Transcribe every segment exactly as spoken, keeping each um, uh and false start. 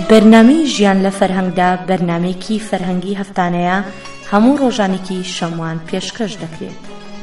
بەرنامەی ژیان لە فەرهەنگدا بەرنامەیەکی فەرهەنگی هەفتانەیە هەموو ڕۆژانێکی شەموان پێشکەش دەکرێت.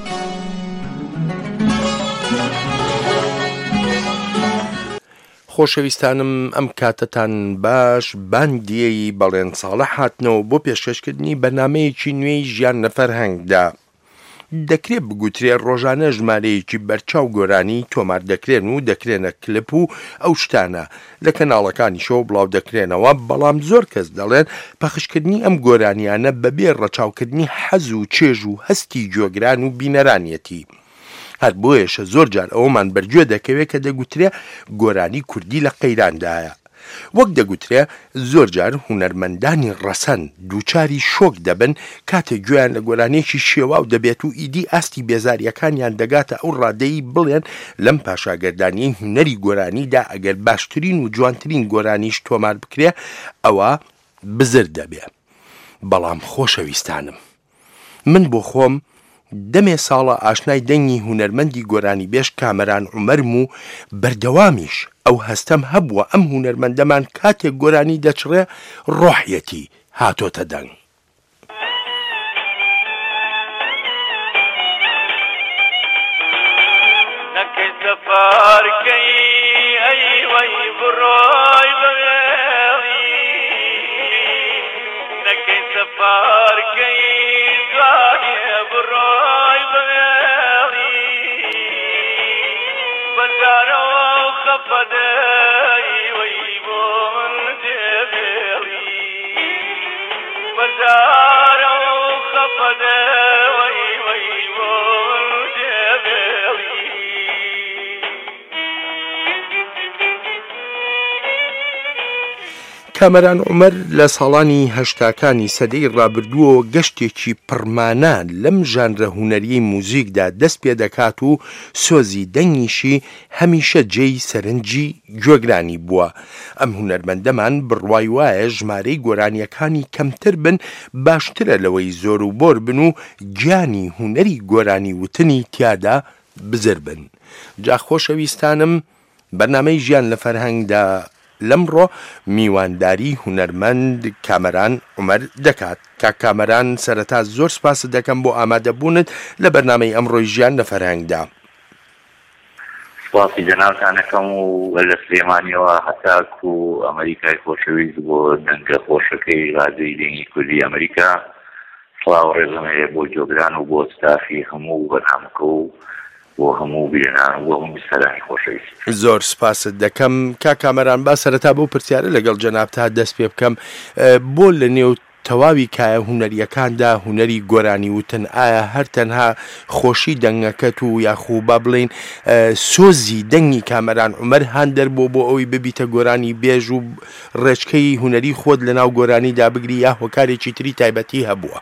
خۆشەویستانم ئەم کاتتان باش باندیەی بەڵێن ساڵە هاتنەوە بۆ پێشکەشکردنی بەرنامەیەکی نوێی ژیان لە فەرهەنگدا. دەکرێت بگوترێت ڕۆژانە ژمارەیەکی بەرچاو گۆرانی تۆمار دەکرێن و دەکرێنە کلپ و ئەو شتانە لە کەناڵەکانی شەو بڵاو دەکرێنەوە، بەڵام زۆر کەس دەڵێن پەخشکردنی ئەم گۆرانیانە بەبێ ڕەچاوکردنی حەز و چێژ و هەستی جۆگران و بینەرانیەتی. هەر بۆیەشە زۆر جار ئەومان بەرگوێ دەکەوێت کە دەگوترێ گۆرانی کوردی لە قەیراندایە. وەک دەگوترێ زۆر جار هونەرمەندانی ڕەسەن دووچاری شۆک دەبن کاتێک گوێیان لە گۆرانێکی شێواو دەبێت و ئیدی ئاستی بێزاریەکانیان دەگاتە ئەو ڕادەیی بڵێن لەم پاشاگەردانیی هونەری گۆرانیدا ئەگەر باشترین و جوانترین گۆرانیش تۆمار بکرێ ئەوە بزر دەبێ. بەڵام خۆشەویستانم، من بۆ خۆم دەمێ ساڵە ئاشنای دەنگی هونەرمەندی گۆرانی بێش کامەران عومەرم و بەردەوامیش ئەو هەستەم هەبووە ئەم هونەرمەندەمان کاتێک گۆرانی دەچڕێ ڕۆحیەتی هاتۆتە دەنگ. کامەران عومەر لە ساڵانی هەشتاکانی سەدەی ڕابردووە گەشتێکی پڕمانە لەم ژانرە هونەریەی موزیکدا دەست پێ دەکات و سۆزی دەنگیشی هەمیشە جێی سەرنجی گوێگرانی بووە. ئەم هونەرمەندەمان بڕوای وایە ژمارەی گۆرانیەکانی کەمتر بن باشترە لەوەی زۆر و بۆر بن و گیانی هونەری گۆرانی وتنی تیادا بزر بن. جا خۆشەویستانم، بەرنامەی ژیان لە فەرهەنگدا لەمڕۆ میوانداری هونەرمەند کامەران عومەر دەکات. کاک کامەران، سەرەتا زۆر سپاس دەکەم بۆ ئامادەبوونت لە بەرنامەی ئەمڕۆی ژیان لە فەرهەنگدا. سپاسی جەنابتانەکەم و لە سلێمانیەوە هەتاک و ئەمریکای خۆشەویست بۆ دەنگە خۆشەکەی رادیۆی دەنگی کوردی ئەمریکا. سڵاو ڕێزەمەیە بۆ جۆگران و بۆ ستافی هەموو بەرنامەکە و بۆ هەموو بیرنان و هەموو سەرانی خۆشەویست. زۆر سپاست دەکەم. کا کامەران، با سەرەتا بۆ پرسیارە لەگەڵ جەنابتا دەست پێ بکەم. بۆ لە نێو تەواوی کایە هونەریەکاندا هونەری گۆرانی وتن ئایا هەر تەنها خۆشی دەنگەکەت و یاخوو با بڵێن سۆزی دەنگی کامەران عومەر هاندەر بۆ بۆ ئەوی ببیتە گۆرانی بێژ و ڕێچکەی هونەری خۆت لە ناو گۆرانیدا بگری یا هۆکارێکی تری تایبەتی هەبووە؟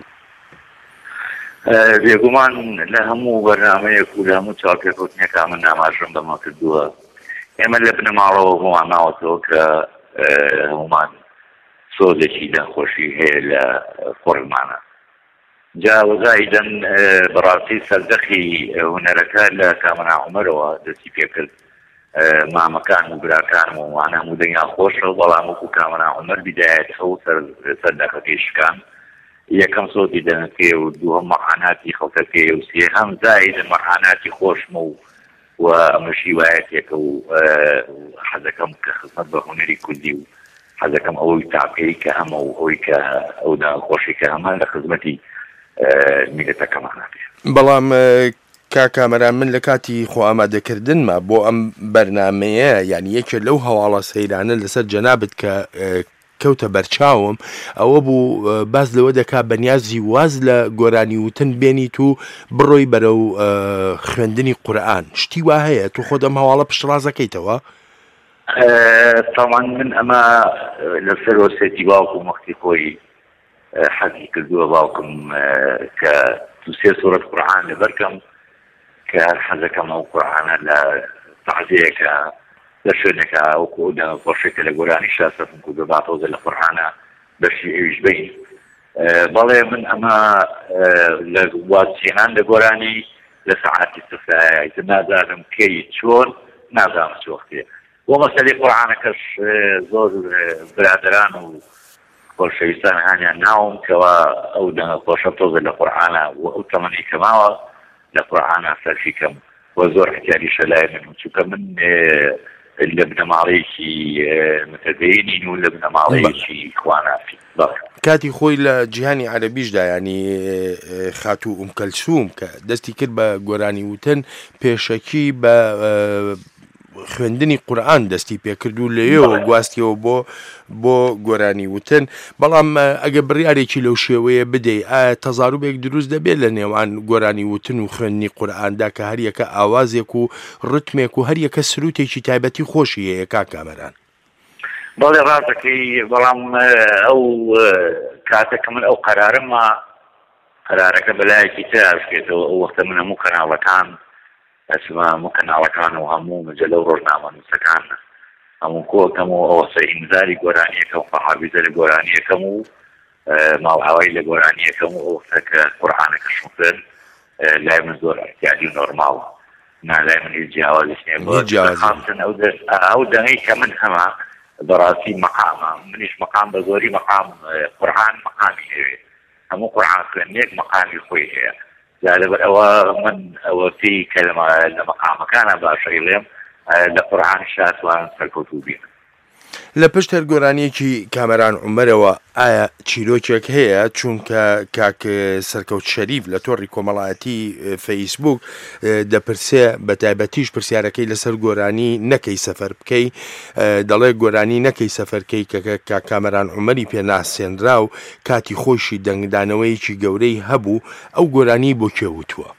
بێگومان لە هەموو بەرنامەیەک و لە هەموو چاکێکوتنیەکە من ناماژەم بەمە کردووە. ئێمە لە بنەماڵەوە هەمووان ماوەتەوە کە هەمومان سۆزێکی دەنگخۆشی هەیە لە خۆڕمانە. جا وەزایدەن بەڕاستی سەردەخی هونەرەکە لە کامەران عومەرەوە دەستی پێ کرد. مامەکان و براکانم و وانە هەموو دەنگیان خۆشە، بەڵام وەکو کامەران عومەر بیدایەتەوە و سەردەخەکەی شکان. یەکەم سۆزی دەنگەکەی و دووهەم مەعاناتی خەڵکەکەی و سێهەم زایدە مەعاناتی خۆشمە و و ئەمەشی وایەتێکە و حەزەکەم کە خزمەت بە هونەری کوردی و حەزەکەم ئەوەی تاقەی کە هەمە و ئەوەی کە ئەو دەنگخۆشی کە هەمان لە خزمەتی میلەتەکەمان هەبێ. بەڵام کا کامەران، من لە کاتی خۆ ئامادەکردنمە بۆ ئەم بەرنامەیە یعنی یەکێ لەو هەواڵە سەیرانە لەسەر جەنابەت کە کەوتە بەرچاوم ئەوە بوو باز لەوە دەکا بەنیازی واز لە گۆرانی وتن بێنیت و بڕۆی بەرەو خوێندنی قورئان. شتی وا هەیە تو خۆ دەم هەواڵە پشتڕازەکەیتەوە؟ تاوان من ئەمە لەسەر وەسێتی باوکم وەختی خۆی حەزی کردووە باوکم کە دو سێ سوورەت قورئان لەبەرکەم کە هەر حەزەکەم ئەو قورئانە لە تەعزیەکە لە شوێنێکە وەکو خۆشێکە لە گۆرانی شاسەفم کو بباتەوە لە قورئانە بەشی ئەویش بین. بەڵێ من ئەمە لە واتچێنان لە گۆرانی لە سەعاتی سفرایە نازانم کەی چۆن نازانم چ وەختێ بۆ مەسەلەی قورئانەکەش زۆر برادران و خۆشەویستان هانیان ناوم کەوا ئەو دەنگە خۆشە تۆزە لە قورئانە و ئەو تەمەنی کەماوە لە قورئانە سەرفی کەم و زۆر احتیاجیشە لای من چونکە من لە بنەماڵەیەکی متەدەینین و لە بنەماڵەیەکی خوانافی کاتی خۆی لە جیهانی عەرەبیشدا ینی خاتوو ئوم کەلسوم کە دەستی کرد بە گۆرانی وتن پێشەکی بە خوێندنی قورئان دەستی پێکرد و لەوێەوە گواستیەوە بۆ بۆ گۆرانی وتن بەڵام ئەگە بڕیارێکی لەو شێوەیە بدەیت ئایا تەزاروبێک دروست دەبێت لە نێوان گۆرانی وتن و خوێندنی قورئاندا کە هەریەکە ئاوازێک و ڕتمێک و هەریەکە سروتێکی تایبەتی خۆشی هەیە کا کامەران بەڵێ ڕاستەکەی بەڵام ئەو کاتێک من ئەو قەرارەمە قەرارەکە بەلایەکی تراشکێتەوە ئەو وەختە من هەموو کەناڵەکان ئەسمە هەموو کەناڵەکان و هەموو مجلە و ڕۆژنامەنووسەکان هەموو کۆکەم و ئەوەسە ئیمزاری گۆرانیەکەم و فەحابیزە لە گۆرانیەکەم و ماڵئاوای لە گۆرانیەکەم و ئەوەختە کە قورئانەکەشم خوێن لای من زۆر احتیاجی نۆرماڵە نالای من هیچ جیاوازیش نییە ئەو دەنگەی کە من هەمە بەڕاستی مەقامە منیش مەقام بە زۆری مەقام قورئان مەقامی هەیە هەموو قورئان خوێندنێک مەقامی خۆی هەیە لەبەر ئەوە من ئەوەتی کە لە مەقامەکانە باشەیڵێم لە قورئان شاتوان سەرکەوتوو بین لە پشت هەرگۆرانیەکی کامەران عومەرەوە ئایا چیرۆکێک هەیە چونکە کاک سەرکەوت شەریف لە تۆڕی کۆمەڵایەتی فەیسبوک دەپرسێ بە تایبەتیش پرسیارەکەی لەسەر گۆرانی نەکەی سەفەر بکەی دەڵێ گۆرانی نەکەی سەفەرکەی کە کامەران عومەری پێناسێنرا و کاتی خۆشی دەنگدانەوەیەکی گەورەی هەبوو ئەو گۆرانی بۆ کێوتووە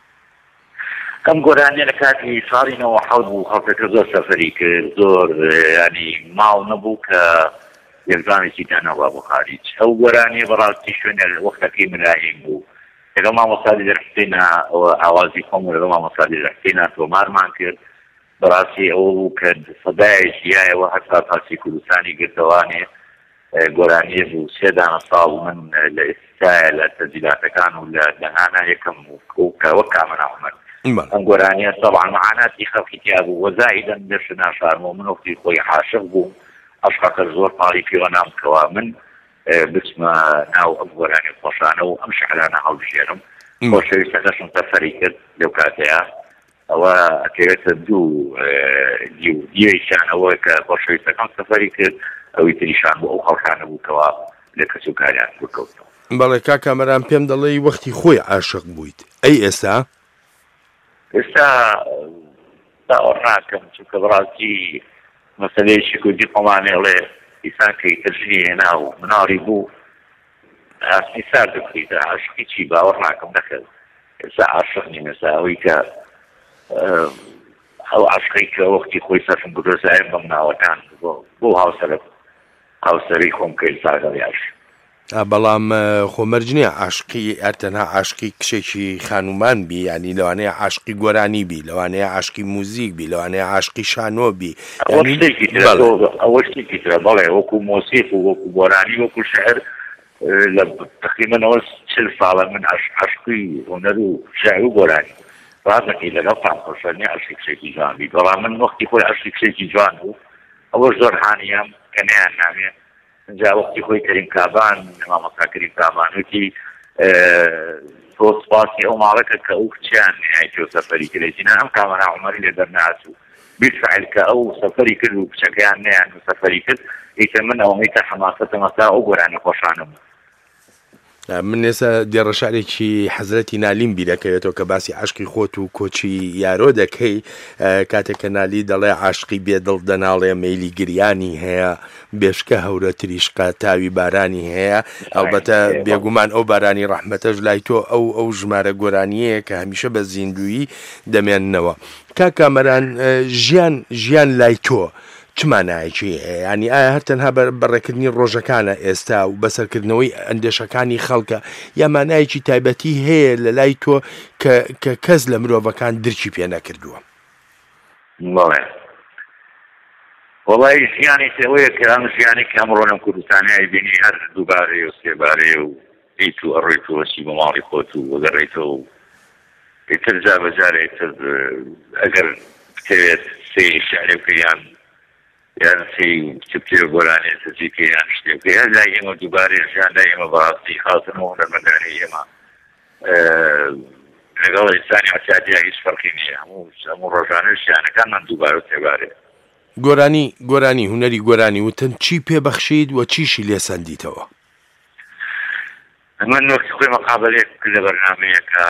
ئەم گۆرانیە لە کاتی ساڵی نەوە حەوت بوو خەڵکەکە زۆر سەفەری کرد زۆر ینی ماڵ نەبوو کە یەکزانێکی دانەوە بۆ خارج ئەو گۆرانیە بەڕاستی شوێنە وەختەکەی ملایەک بوو لەگەڵ مامۆستا دەرحسێنا ئاوازی خۆم و لەگەڵ مامۆستا دەرحسێنا تۆمارمان کرد بەڕاستی ئەوە بوو کە سەدایەکی یایەوە هەستا پاسی کوردستانی گرتەوانێ گۆرانیە بوو سێ دانە ساڵ من لە ئێستایە لە تەجیلاتەکان و لە دەهانە یەکەم وەک کامەران عومەر ئەم گۆرانیە طبعا معاناتی خەڵکی تیا بوو وەزائیدەن دەرش ناشارمەوە من وەختی خۆی عاشق بوو عەشقەکە زۆر پاڵی پێوە نامکەوە من بچمە ناو ئەم گۆرانی خۆشانە و ئەم شعرانە هەڵبژێرم خۆشەویستەکەشم سەفەری کرد لەو کاتەیە ئەوە ئەکەوێتە دوو دیوەیشان ئەوە کە خۆشەویستەکەم سەفەری کرد ئەوی تریشان بوو ئەو خەڵکانە بووکەوە لە کەس و کاریان بکەوتەوە بەڵێ کا کامەران پێم دەڵێ وەختی خۆی عاشق بوویت ئەی ئێستا ئێستا داوەڕ ناکەم چونکە بەڕاستی مەسەلەیەکی کوردی خۆمانێڵێ ئیسان کەی تەرژنی هێنا و مناڵی بوو ئاسمی سار دەکڕیتە عاشقی چی باوەڕ ناکەم نەکرد ئێستا عاشق نیم ئێستا ئەوەی کە ئەو عاشقی کە وەختی خۆی سەرفم بگرۆزایە بەم ناوەکان بۆ هاوسەرە هاوسەری خۆم کە ئێستا دەڵیاش بەڵام خۆمەرجنیە عاشقی ئەرتەنها عاشقی کشێکی خانومان بی ینی لەوانەیە عاشقی گۆرانی بی لەوانەیە عاشقی موزیک بی لەوانەیە عاشقی شانۆ بی ئەوە شتێکی ترە بەڵێ وەکو مۆسیق و وەکو گۆرانی وەکو شعر لە تقریبەنەوە چل ساڵە من عاشقی هونەر و شعر و گۆرانی ڕاستەکەی لەگەڵ تام خۆشەنی عاشقی کشێکی جوان بی بەڵام من وەختی خۆی عاشقی کشێکی جوان بوو ئەوەش زۆر هانیام کە نەیان نامێ جا وەختی خۆی کەریم کابان مامۆستا کەریم کابانوتی تۆ سپاسی ئەو ماڵەکە کە ئەو کچیان نهایەتی و سەفەری کردێتینە ئەم کامەران عومەری لێ دەرناچوو بالفعل کە ئەو سەفەری کرد و کچەکەیان نەیان و سەفەری کرد ئیتر من ئەوەی کە حەماسەتە مەستا ئەو گۆرانە خۆشانم من ێستا دیێڕەشارێکی حەزرەتی نالیم بیرەکەوێتەوە کە باسی عاشقی خۆت و کۆچی یارۆ دەکەی کاتێک کە نالی دەڵێ عاشقی بێدڵ دەناڵێ مەیلی گریانی هەیە بێشکە هەورە تریشقا تاوی بارانی هەیە ئەلبەتە بێگومان ئەو بارانی ڕەحمەتەش لای تۆ ئەو ئەو ژمارە گۆرانیەیە کە هەمیشە بە زیندویی دەمێننەوە کا کامەران ژیان ژیان لای تۆ چمانایەکی هەیە ینی ئایا هەر تەنها بەڕێکردنی ڕۆژەکانە ئێستا و بەسەرکردنەوەی ئەندێشەکانی خەڵکە یا مانایەکی تایبەتی هەیە لە لای تۆ کە کەس لە مرۆڤەکان درکی پێ نەکردووە وڵی ژیانی تەوەیە کە ئەم ژیانی کە ئەمڕۆ لەم کوردستانیای بینی هەر دووبارەیە و سێبارەیە و ئیت و ئەڕێیتەوە چی بە ماڵی خۆت و وەگەڕێیتەوە و ئیتر جا بەجارە ئیتر ئەگەر بتەوێت سێ شعرێکیان یان سی چپتێ گۆرانێ سەجیکە یان شتێک هەر لای ئێمە دووبارە ژیان لای ئێمە بەڕاستی خاتنەوە هونەرمەندانی ئێمە لەگەڵ ئینسانی ئاسیاتیا هیچ فەرقی نییە هەموو هەموو ڕۆژانە ژیانەکانمان دووبارە تێبارێ گۆرانی گۆرانی هونەری گۆرانی وتن چی پێبەخشید و چیشی لێ سەندیتەوە من وەختی خۆی مەقابلەیەک کرد لە بەرنامەیەکە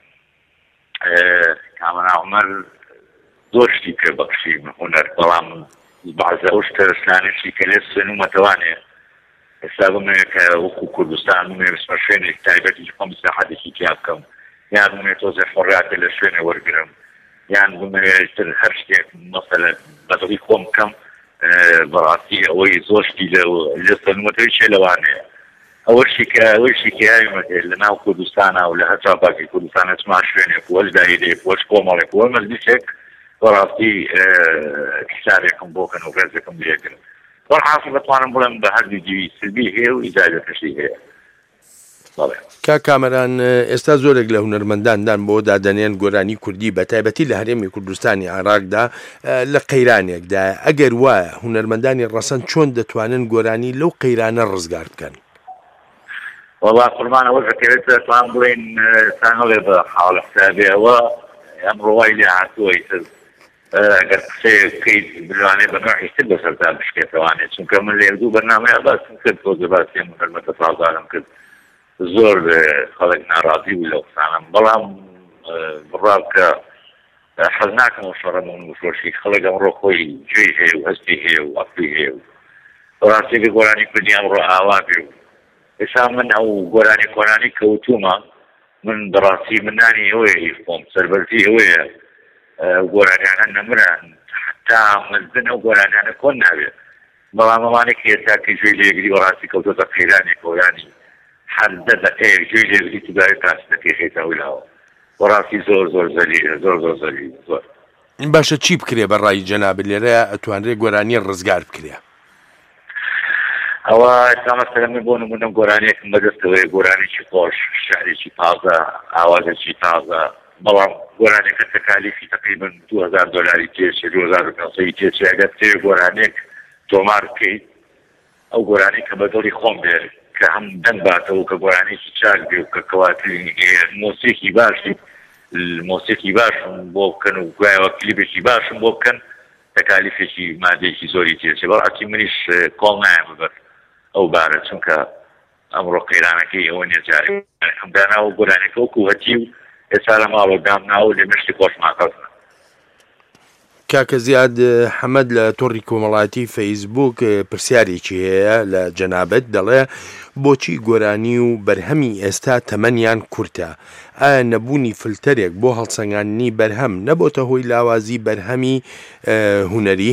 کامەران عومەر زۆر شتی پێبەخشی هونەر بەڵام بەعزە ئەو شتەرسانێکی کە لێ سنوومەتەوانێ ئێستا بمەوێت کە وەکو کوردستان بمێ بچمە شوێنێک تایبەتی خۆم ساحەتێکی تیا بکەم یان بمێت تۆزێ حۆڕیاتە لە شوێنێ وەرگرم یان بمەوێتتر هەر شتێک مەسەلە بەدڵی خۆم بکەم بەڕاستی ئەوەی زۆر شتی لە سنوومەتەوەی چێ لەوانەیە ئەوەشی کە ئەوەشی کە یاویمەدێ لە ناو کوردستانە و لە هەرچا باکی کوردستانە چما شوێنێک وەش دایرێک وەش کۆمەڵێک وە مەزلیسێک بەڕاستی کتابێکم بۆکەن و ڕێزێکم لێگرن بەڵحاصل بتوانم بڵێم بە هەردوو جیوی سلبی هەیە و ئیجازەتشی هەیە کا کامەران ئێستا زۆرێک لە هونەرمەنداندان بۆ دادەنێن گۆرانی کوردی بە تایبەتی لە هەرێمی کوردستانی عێراقدا لە قەیرانێکدا ئەگەر وایە هونەرمەندانی ڕەسەن چۆن دەتوانن گۆرانی لەو قەیرانە ڕزگار بکەن والله قوربان ئەوە دەکەوێت دەتوان بڵێن سانەڵێ بە حاڵە حسابێەوە ئەمڕۆوای لێ هاتووەی تر ئەگەر قسەیە بکەیت بلوانێ بە نوعی تر بەسەرتا بشکێتەوانێت چونکە من لێ دوو بەرنامەیە باسم کرد تۆزە باسی هونەرمەندە سازارم کرد زۆر خەڵک ناڕازی بوو لەو قسانم بەڵام بڕاو کە حەز ناکەم و شەڕەمەون و فرۆشی خەڵک ئەمڕۆ خۆی گوێی هەیە و هەستی هەیە و عەقلی هەیە و بەڕاستی گۆرانی کوردی ئەمڕۆ ئاوا بێ و ئێستا من ئەو گۆرانی کۆرانی کەوتومە من بەڕاستی منانی ئەوەیە هیفۆم سەربەرزی ئەوەیە گۆرانیانە نەمران حتا مردن ئەو گۆرانیانە کۆن ناوێت بەڵام ئەوانێکی ئێستا کە گوێی لێگری بەڕاستی کەوتۆتە قەیرانێکەوە ینی هەر دە دقەیەک گوێی لێگری تودای کاسەکەی خێتە ولاوە بەڕاستی زۆر زۆر زەلیلە زۆر زۆر زەلیل زۆر باشە چی بکرێ بە ڕای جەناب لێرە ئەتوانرێت گۆرانی ڕزگار بکرێ ئەوە ئێستا مەسەلەن من بۆ نمونە گۆرانێکم بەدەستەوەی گۆرانێکی خۆش شعرێکی تازە ئاوازێکی تازە بەڵام گۆرانێکە تەکالیفی تقریبن دوو هەزار دۆلاری تێچێ دوو هەزار و پێنجسەد تێچێ ئەگەر تێ گۆرانێک تۆمار بکەیت ئەو گۆرانی کە بەدڵی خۆم بێ کە هەم دەنگ باتەوە کە گۆرانێکی چاک بێ و کە کەواتری مۆسیقی باشی مۆسیقی باشم بۆ بکەن و گوایەوە کلیبێکی باشم بۆ بکەن تەکالیفێکی مادەیەکی زۆری تێچێ بەڵاتی منیش کۆڵ نایە ببەر ئەو بارە چونکە ئەمڕۆ قەیرانەکەی ئەوە نێجاری ئەمداناوە گۆرانێکە وەکو هەتی و ئێستا لە ماڵۆ دامناوە لە مشتی خۆشماکەوتنە کاکە زیاد حەمەد لە تۆڕی کۆمەڵایەتی فەیسبووک پرسیارێکی هەیە لە جەنابەت دەڵێ بۆچی گۆرانی و بەرهەمی ئێستا تەمەنیان کورتە ئایا نەبوونی فلتەرێک بۆ هەڵسەنگاندنی بەرهەم نەبۆتە هۆی لاوازی بەرهەمی هونەری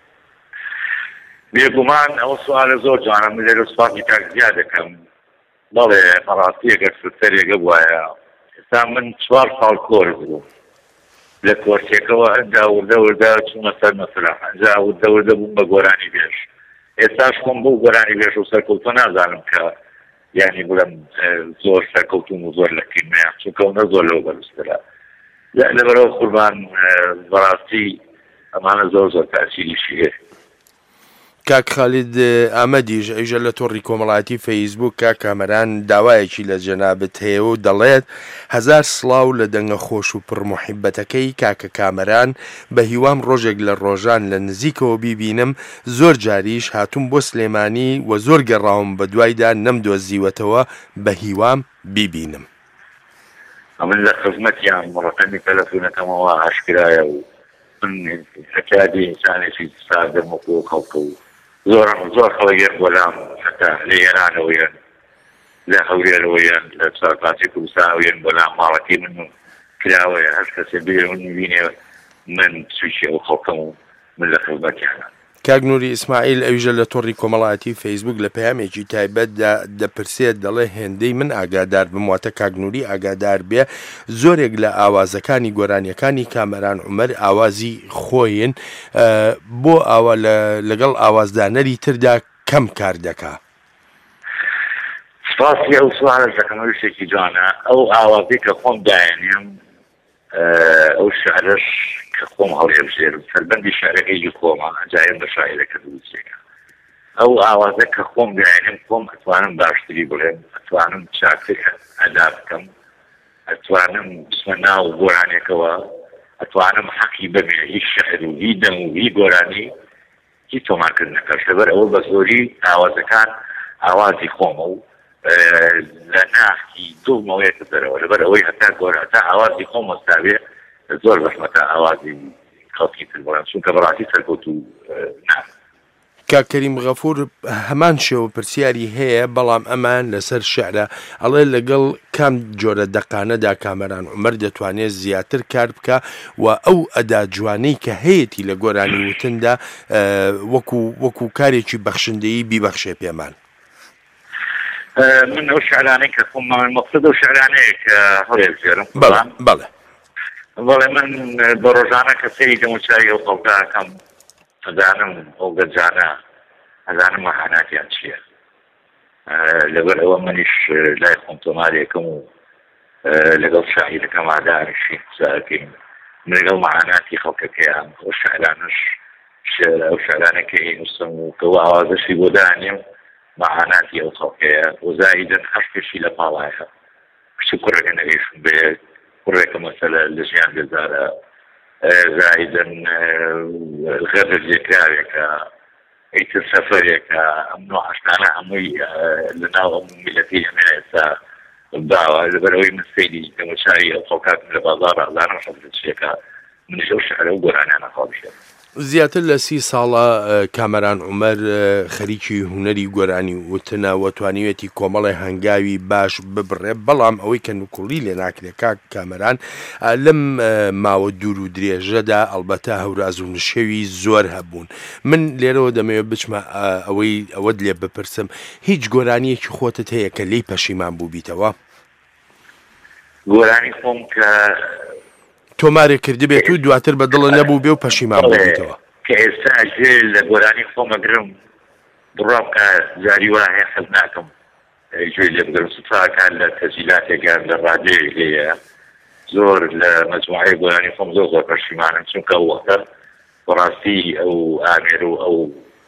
بێگومان ئەو سوالە زۆر جوانە من لێرە سوپاسی کاک زیاد دەکەم بەڵێ بەڕاستی ئەگەر فلتەرێکە بوایە ئێستا من چوار ساڵ کۆرس بووم لە کۆرسێکەوە هەندا وردە وردە چوومە سەر مەسرح ئەنجا وردە وردە بووم بە گۆرانی بێژ ئێستاش خۆم بۆ گۆرانی بێژ و سەرکەوتۆ نازانم کە یعنی بڵێم زۆر سەرکەوتوم و زۆر لە کیمیە چونکە ئەوە زۆر لەو بەرزترە لەبەرەوە قوربان بەڕاستی ئەمانە زۆر زۆر تاسیریشی هەیە کاک خالید ئامەدیش ئەیژە لە تۆڕی کۆمەڵایەتی فەیسبووک کاک کامەران داوایەکی لە جەنابەت هەیە و دەڵێت هەزار سڵاو لە دەنگە خۆش و پڕمحیبەتەکەی کاکە کامەران بە هیوام ڕۆژێک لە ڕۆژان لە نزیکەوە بیبینم زۆر جاریش هاتووم بۆ سلێمانی و زۆر گەڕاوم بە دوایدا نەمدۆزیوەتەوە بە هیوام بیبینم ئەمن لە خزمەتیان ڕقەمی تەلەفۆنەکەمەوە هەشکرایە و من حکایەتی ئینسانێکی سادەم وەکو خەڵکە و زۆر زۆر خەڵک بۆلام حتا لە ئێرانەوەیان لە هەولێرەوەیان لە سەرپاسی کوردستانەوەیان بۆلام ماڵەتی من کراوەیە هەر کەسێ بێ من بینێ من سویشی ئەو خەڵکەم و من لە خزمەتیانە کاک نووری ئیسماعیل ئەویژە لە تۆڕی کۆمەڵایەتی فەیسبووک لە پەیامێکی تایبەتدا دەپرسێت دەڵێ هێندەی من ئاگادار بمواتە کاک نووری ئاگادار بێ زۆرێک لە ئاوازەکانی گۆرانیەکانی کامەران عومەر ئاوازی خۆین بۆ ئاوا لەگەڵ ئاوازدانەری تردا کەم کار دەکا سپاسی ئەو سوالە دەکەم شتێکی جوانە ئەو ئاوازەی کە خۆم داێنێم ئەو شعرش کە خۆم هەڵێبژێرم سەربەندی شارەکەی خۆمە ئەجایم بە شاعیرەکە دروستێکە ئەو ئاوازە کە خۆم گەیانم خۆم ئەتوانم باشتری بڵێم ئەتوانم چاکتر ئەدا بکەم ئەتوانم بچمە ناو گۆرانێکەوە ئەتوانم حەقی ببێ هیچ شەعر و هی دەم و هی گۆرانی هیچ تۆمارکردنەکەش لەبەر ئەوە بە زۆری ئاوازەکان ئاوازی خۆمە و لە ناخی دڵمەوەیەکە دەرەوە لەبەر ئەوەی هەتا گۆرە هەتا ئاوازی خۆم وەستاوێ زۆر بەخمەتە ئاوازی خەڵکی تر بڵێم چونکە بەڕاستی سەرکەوت و نا کاکەریم غەفور هەمان شێوە پرسیاری هەیە بەڵام ئەمان لەسەر شعرە ئەڵێ لەگەڵ کام جۆرە دەقانەدا کامەران عومەر دەتوانێت زیاتر کار بکە و ئەو ئەدا جوانەی کە هەیەی لە گۆرانی وتندا وەکو وەکو کارێکی بەخشندەیی بیبەخشێ پێمان من ئەو شعرانەی کە خۆممان مەقصد ئەو شعرانەیە کە هەڵێبژێرم بەڵێ بەڵێ من بە ڕۆژانە کە سەیری دەموچایی ئەو خەڵکاکەم ئەزانم ئەو گەجانە ئەزانم مەحاناتیان چییە لەبەر ئەوە منیش لای خۆم تۆمارێکم و لەگەڵ شاعیرەکەم ئادانشین قسەکەین لەگەڵ مەحاناتی خەڵکەکەیان ئەو شعرانش ئەو شعرانەکە نووسم و کەەوە ئاوازەشی بۆ دانێم مەحاناتی ئەو خەڵکەیە و زائیدەن هەشتێکی لە پاڵایە کچ کوڕەکە نەگەیشم بێ کوڕێکە مەسەلە لە ژیان بێزارە زائیداً غەبر جێکراوێکە ئیتر سەفەرێکە ئەم نوع عشتانە هەمووی لەناو میلەتی ئەمە ئێستا داوە لەبەرەوەی من سەیری دەموچاوی ئەو خەڵکاتم لە بازاڕ ئەزانم شەفرچیەکە منیش ئەو شعرە و گۆرانیانە خاڵشێت زیاتر لە سی ساڵە کامەران عومەر خەریکی هونەری گۆرانی وتنە و توانیوێتی کۆمەڵی هەنگاوی باش ببڕێ بەڵام ئەوەی کە نوکوڵی لێ ناکرێت کاک کامەران لەم ماوە دوور و درێژەدا ئەڵبەتە هەوراز و نشێوی زۆر هەبوون من لێرەوە دەمەوێت بچمە ئەوەی ئەوەت لێ بپرسم هیچ گۆرانیەکی خۆتت هەیە کە لێی پەشیمان بوو بیتەوە گۆرانی خۆم کە تۆمارێک کردی بێت و دواتر بە دڵە نەبوو بێ و پەشیمان بوویتەوە کە ئێستا ژێ لە گۆرانی خۆمەگرم بڕام کە جاری وا هەیە حەز ناکەم گوێ لێ بگرم سوتاکان لە تەجیلاتێکیان لە ڕادیۆ هەیە زۆر لە مەجموعەی گۆرانی خۆم زۆر زۆر پەشیمانم چونکە ئەو وەختە بەڕاستی ئەو ئامێر و ئەو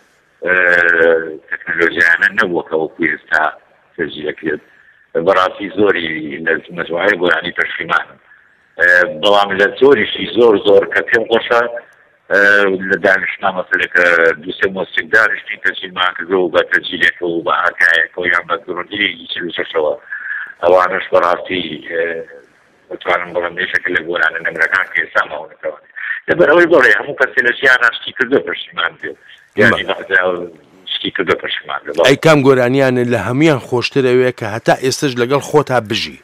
تەکنۆلۆژیانە نەبووە کە وەکو ئێستا تەجیلەکرێت بەڕاستی زۆری لە مەجموعەی گۆرانی پەشیمانم بەڵام لە زۆریشی زۆر زۆر کە پێم خۆشە لە دانیشتنا مەسەلێکە دووسێ مۆسیق دانیشتین تەجیلمان کردەوە و بە تەجیلێکە و بە ئاکایەکەوە یان بە گڕۆندی چشەوە ئەوانش بەڕاستی دەتوانم بڵم نێشەکە لە گۆرانە نەمرەکان کە ئێستا ماوەتەوانێت لەبەرەوەی بڵێ هەموو کەسێ لە ژیانە شتی کردو پەشیمان بێت یانی شتی کردو پەشیمان بێت ئەی کام گۆرانیانە لە هەمویان خۆشترەوەیە کە هەتا ئێستش لەگەڵ خۆتا بژی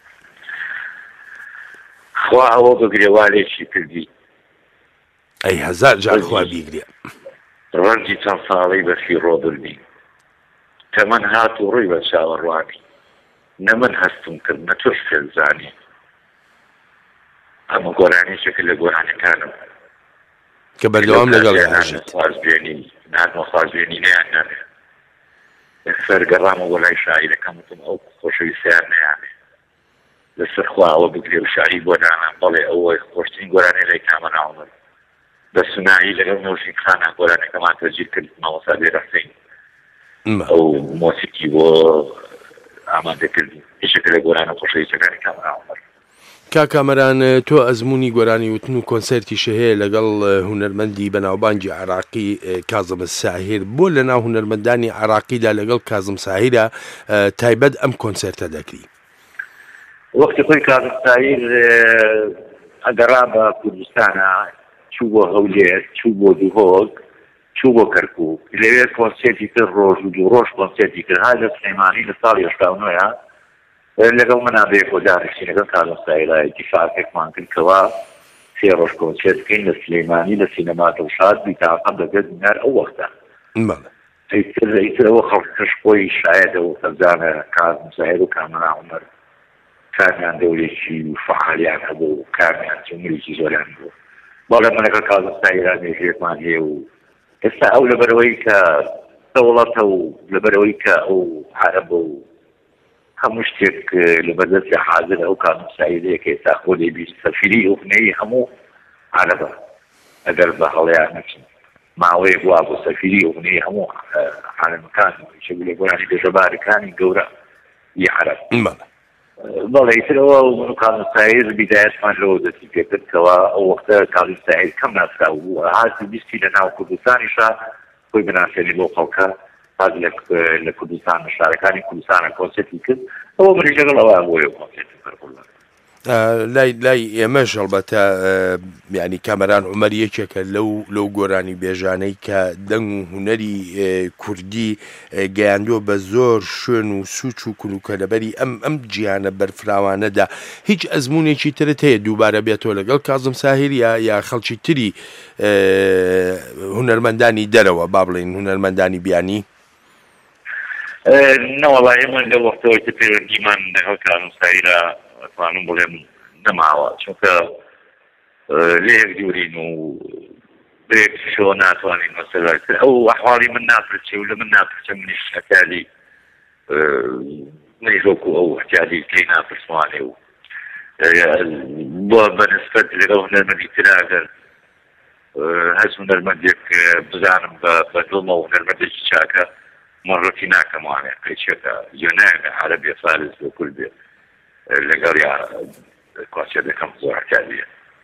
خوا ئەوە بگرێوالێکی کردی ئەی هەزار جار خوا بیگرێ ڕەنجی چەند ساڵی بەفی ڕۆبردی تەمەن هات و ڕووی بە چاوەڕوانی نە من هەستم کرد نە تۆش فێزانی ئەمە گۆرانیشێکە لە گۆرانەکانم کە بەردەوام لەگەڵ هەژێت خوازبێنی ناتمە خوازبێنی نەیان نەبێ سەرگەڕام و وەلای شاعیرەکەم وتم ئەو خۆشەویستیان نەیانێ لەسەر خوا ئەوە بگرێ و شاعری بۆ دانام بەڵێ ئەوەی خۆشترین گۆرانەی لای کامەران عومەر بە سونایی لەگەڵ نەوشین خانە گۆرانەکەمان تەجیر کرد مەوەسا بێرەحسین ئەو مۆسیقی بۆ ئامادەکردی هیچێکە لە گۆرانە خۆشەویستەکانی کامەران عومەر کاکامەران تۆ ئەزمموی گۆرانی وتن و کۆنسەرتیشە هەیە لەگەڵ هونەرمەندی بەناوبانگی عراقی کازم ساهیر بۆ لە ناو هونەرمەندانی عراقیدا لەگەڵ کازم ساهیرە تایبەت ئەم کۆنسەرتە دەکری وەختی خۆی کازم ساهیر ئەگەڕا بە کوردستانە چوو بۆ هەولێر چوو بۆ دووهۆک چوو بۆ کەرکووک لەوێ کۆنسێرتی کرد ڕۆژ و دوو ڕۆژ کۆنسێرتی کرد ها لە سلەیمانی لە ساڵی هەشتا و نۆیە لەگەڵ منا بێ کۆدارشی لەگەڵ کازم ساهیرە ئیتیفاقێکمان کردکەوە سێ ڕۆژ کۆنسێرت بکەین لە سلەیمانی لە سینەما دڵشاد بیتاقەم دەگەت بینار ئەو وەختە ئیترەوە خەڵکەش خۆی شایەدە و خەزانە کازم ساهیر و کامەران عومەر کامیان دەورێکی فعالیان هەبوو و کامیان جمهوریکی زۆریان بوو بەڵێ منەکە کازم ساهیرە نێژێکمان هەیە و ئێستا ئەو لەبەرەوەی کە دەوڵەتە و لەبەرەوەی کە ئەو عەرەبە و هەموو شتێک لە بەردەستی حاضر ئەو کازم ساهیرەیە کە ئێستا خۆ لێبیست سەفیری ئەوفنەی هەموو عەرەبە ئەگەر بە هەڵەیان نەچن ماوەیەک وا بۆ سەفیری ئەوەی هەموو عالەمەکان لە گۆرانی بێژەبارەکانی گەورە ی عەرەب بەڵێ ئیترەوە کاظم سایر بیدایەتمان لەوە دەستی پێکردکەوە ئەو وەختە کاظم سایر کەم ناسرا بوو هاتی بیستی لە ناو کوردستانیشا خۆی بناسیێنی بۆ خەڵکە حاز لە کوردستان شارەکانی کوردستانە کۆنسێرتی کرد ئەوە منیش لەگەڵ ئەوە بۆیە کۆنسێرتی پەرقوڵە لای لای ئێمەش هەڵبەتە یعنی کامەران عومەر یەکێکە لەو لەو گۆرانی بێژانەی کە دەنگ و هونەری کوردی گەیاندووە بە زۆر شوێن و سوچ و کولوکە لەبەری ئەم ئەم جیهانە بەرفراوانەدا هیچ ئەزمونێکی ترت هەیە دووبارە بێتەوە لەگەڵ کاظم ساهیر یا یا خەڵکی تری هونەرمەندانی دەرەوە با بڵێن هونەرمەندانی بیانی نەوەڵای ئێمە لە وەختەوەی کە پەیوەندیمان لەگەڵ کاظم ساهیرە ئەتوانم بڵێم نەماوە چونکە لێک دوورین و بێکشەوە ناتوانین مەسەلات ئەو ئەحواڵی من ناپرچێ و لە من ناپرچە منیش حەتالی منیش وەکو ئەو حتیالی پێی ناپرسوانێ و بۆ بەنسبەت لەگەڵ هونەرمەندی ترا ئەگەر هەست هونەرمەندێک بزانم بە دڵمە و هونەرمەندێکی چاکە مەڕەتی ناکەموانێ قەیچێکە جۆنایە عەرەبێ فارس بۆ کورد بێ لەگەڵ یا کۆچێ دەکەم زۆر حتیالیە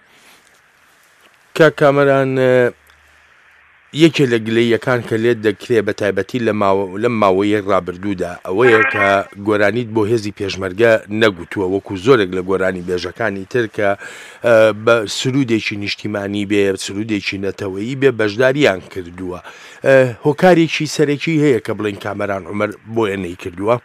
کاک کامەران یەکێ لە گلەییەکان کە لێت دەکرێت بە تایبەتی لەم ماوەیە ڕابردوودا ئەوەیە کە گۆرانیت بۆ هێزی پێشمەرگە نەگوتووە وەکو زۆرێک لە گۆرانی بێژەکانی تر کە بە سرودێکی نیشتیمانی بێ سرودێکی نەتەوەیی بێ بەشداریان کردووە هۆکارێکی سەرەکی هەیە کە بڵێن کامەران عومەر بۆیە نەی کردووە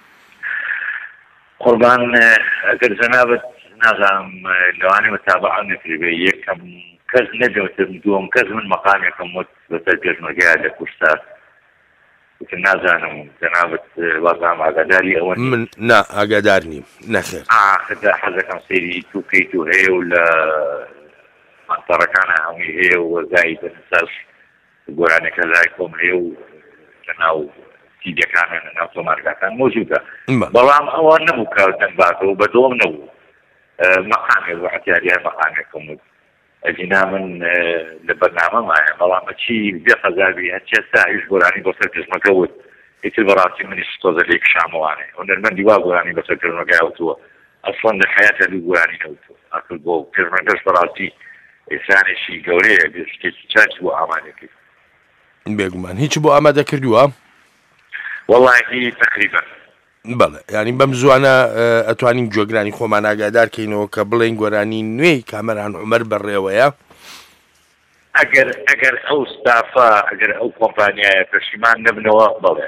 قوربان ئەگەر جەنابەت نازانم لەوانەیە متابعە نەکری بێ یەکەم کەس نەدەوتم دووەم کەس من مەقامێکم وت بەسەر پێشمەرگەیە لە کوردستان وتم نازانم جەنابەت وازام ئاگاداری ئەوە من نا ئاگادار نیم نەخێر ئاخدا حەزەکەم سەیری تووکەیت و هەیە و لە مەنتەڕەکانە هەمووی هەیە و وەرگای بەنسەر گۆرانێکە لای کۆم هەیە و لەناو سیدەکانە لەناو تۆمارگاکان مۆجودە بەڵام ئەوە نەبوو کە دەنباتەوە بە دۆم نەبوو مەقامێک و حەتیاریە مەقامێکم وت ئەجینا من لە بەرنامەمایە بەڵام بەچی بێ قەزابی هەرچی ئێستا هیچ گۆرانی بەسەر پێشمەرگە وت ئیتر بەڕاستی منیش تۆزە لێ کشامەوانێ هونەرمەندی وا گۆرانی بەسەر پێشمەرگای وتووە ئەسڵەن لە حەیاتە دوو گۆرانی نەوتووە ئەکرد بۆ پێشمەرگەش بەڕاستی ئێسانێکی گەورەیە شتێکی چاکی بۆ ئامادەکرد بێگومان هیچ بۆ ئامادە کردووە وەڵاهی تەقریبا بەڵێ ینی بەم زوانە ئەتوانین جۆگرانی خۆمان ئاگادارکەینەوە کە بڵێن گۆرانی نوێی کامەران عومەر بەڕێوەیە ئەگەر ئەگەر ئەو ستافە ئەگەر ئەو کۆمپانیایە پەشیمان نەبنەوە بڵێ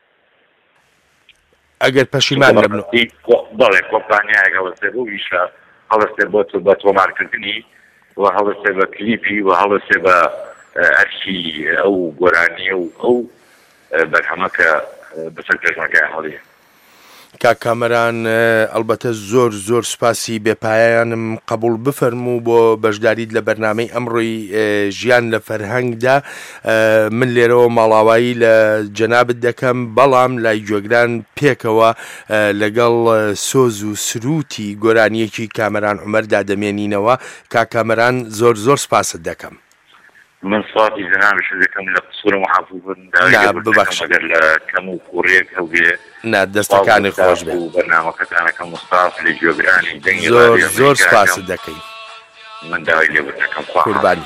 ئەگەر پەشیمان نەبنەوە بڵێ کۆمپانیایەک هەڵەستێ بۆ ویشە هەڵەستێ بۆ بە تۆمارکردنی و هەڵەستێ بە کلیپی و هەڵەستێ بە ئەرکی ئەو گۆرانیە و ئەو بەرهەمەکە بەسەر پێشمەرگای هەڵیە کاک کامەران ئەلبەتە زۆر زۆر سوپاسی بێپایانم قبول بفەرموو بۆ بەشداریت لە بەرنامەی ئەمڕۆی ژیان لە فەرهەنگدا من لێرەوە ماڵاوایی لە جەنابەت دەکەم بەڵام لای جۆگران پێکەوە لەگەڵ سۆز و سروتی گۆرانیەکی کامەران عومەردا دەمێنینەوە کاک کامەران زۆر زۆر سپاست دەکەم من صوتي جنابش دەکەم لە قسوورە محافوظن ئەگەر لە کەم و کوڕێک هەوێ نا دەستەکانی خۆش بێ و بەرنامەکەتانەکەم مستاف لە جۆگرانی دەنگی زۆر زۆر سپاست دەکەین من داوای لێ بکەم قوربانی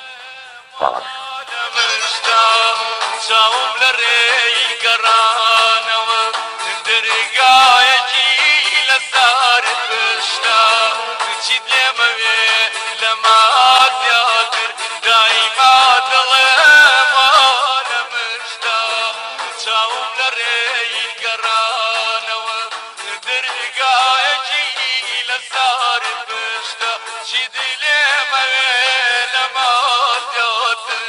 چاوم لە ڕێی گەڕانەوە دەرگایەکی لە سار پشتا چیت لێمەوێ لە مادیاتر دایما دڵێما لە مشتا چاوم لە ڕێی گەڕانەوە دەرگایەکی لە سار پشتا چیت لێمەوێ لە مادیاتر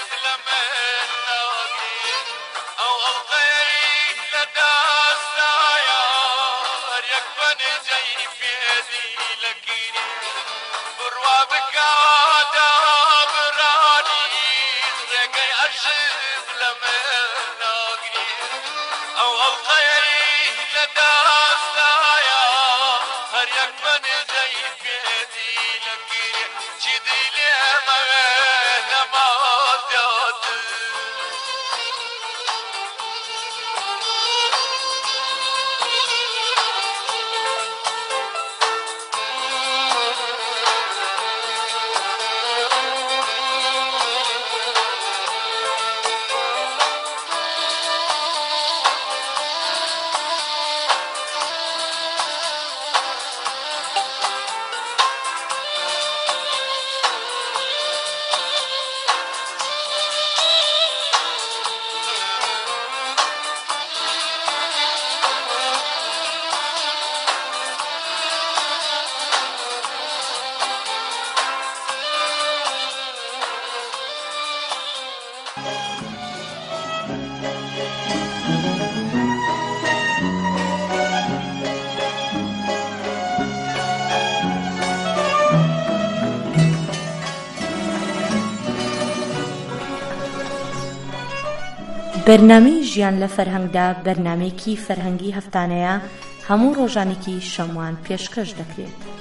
بەرنامەی ژیان لە فەرهەنگدا بەرنامەیەکی فەرهەنگی هەفتانەیە هەموو ڕۆژانێکی شەموان پێشکەش دەکرێت.